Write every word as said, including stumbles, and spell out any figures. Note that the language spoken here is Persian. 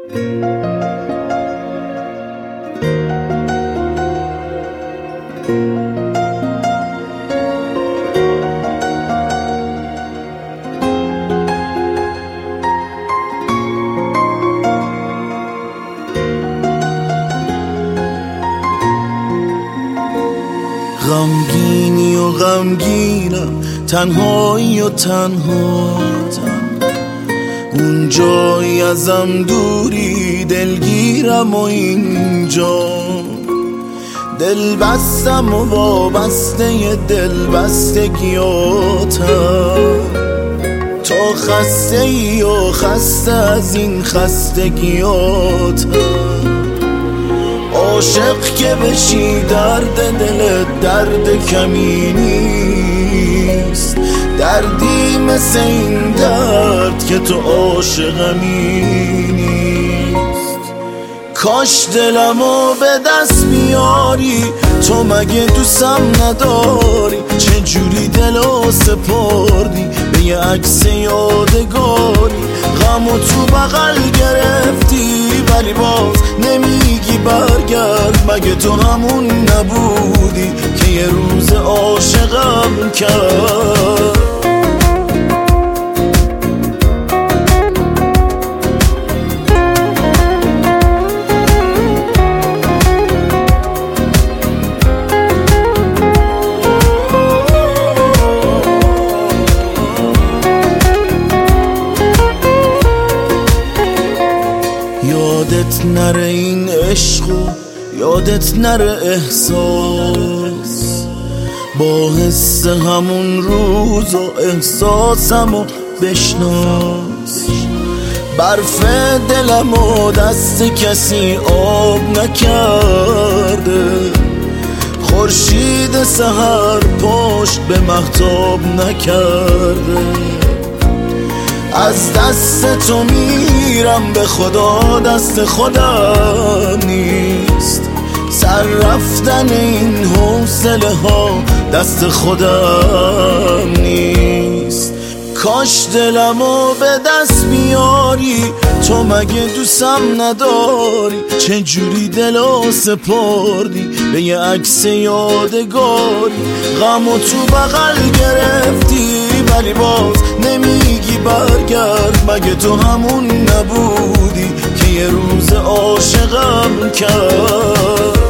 غمگینی و غمگینم، تنهایی و تنها، اون جایی ازم دوری دلگیرم و اینجا دل بستم و وابسته دل بستگیاتم. تو خسته ای و خسته از این خستگیاتم، عاشق که بشی درد دلت درد کمی نیست، دردی مثل این درد که تو عاشقمی نیست. کاش دلمو به دست بیاری، تو مگه دوستم نداری؟ چه جوری دلو سپردی به یه عکس یادگاری؟ غمو تو بغل گرفتی ولی باز نمیگی برگرد. مگه تو همون نبودی که یه روز عاشقم کرد؟ یادت نره این عشق و یادت نره احساس، با حس همون روز و احساسمو بشناس. برف دلمو دست کسی آب نکرده، خورشید سحر پشت به مهتاب نکرده. از دست تو میرم به خدا، دست خودم نیست. سر رفتن این حوصله ها دست خودم نیست. کاش دلمو به دست بیاری، تو مگه دوستم نداری؟ چه جوری دلو سپردی به یه عکس یادگاری؟ غمو تو بغل گرفتی ولی باز نمیگی برگرد. مگه تو همون نبودی که یه روز عاشقم کرد؟